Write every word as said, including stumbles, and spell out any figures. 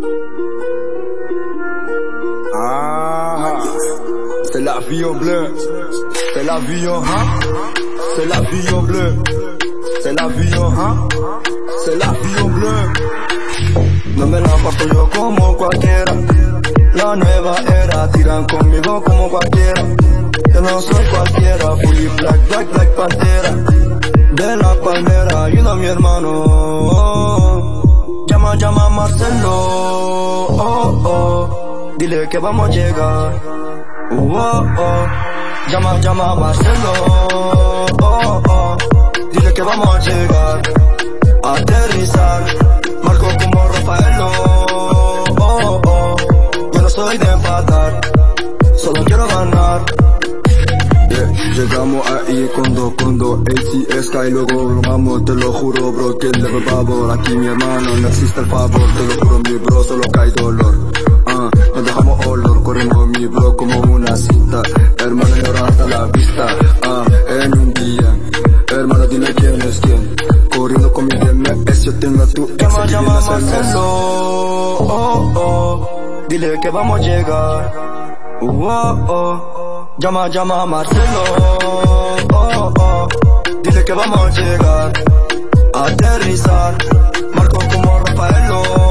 Ah, c'est la vie en bleu, c'est la vie en hein, c'est la vie en bleu, c'est la vie en hein, c'est la vie en bleu. No me la paso yo como cualquiera, la nueva era, tiran conmigo como cualquiera. Yo no soy cualquiera, fully black, black, black pantera. De la palmera, ayuda a mi hermano. Llama, llama a Marcelo, oh, oh. Dile que vamos a llegar, uh, oh, oh. Llama, llama a Marcelo, oh, oh. Dile que vamos a llegar, a aterrizar. Marco como Rafaelo, oh, oh. Yo no soy de empatar, solo quiero ganar. Yeah, llegamos ahí con dos, con dos A C Sky, luego vamos, te lo juro bro, que le doy favor. Aquí mi hermano, no existe el favor, te lo juro mi bro, solo cae dolor. Uh, nos dejamos olor, corremos mi bro como una cinta. Hermano, llora hasta la vista, uh, en un día. Hermano, dime quién es quién, corriendo con mi D M S, yo tengo a tu ex. Llama, llama a Marcelo, oh, oh. Dile que vamos a llegar, uh, oh, oh. Llama, llama a Marcelo, oh, oh. Dile que vamos a llegar, a aterrizar. Marco como Rafaelo.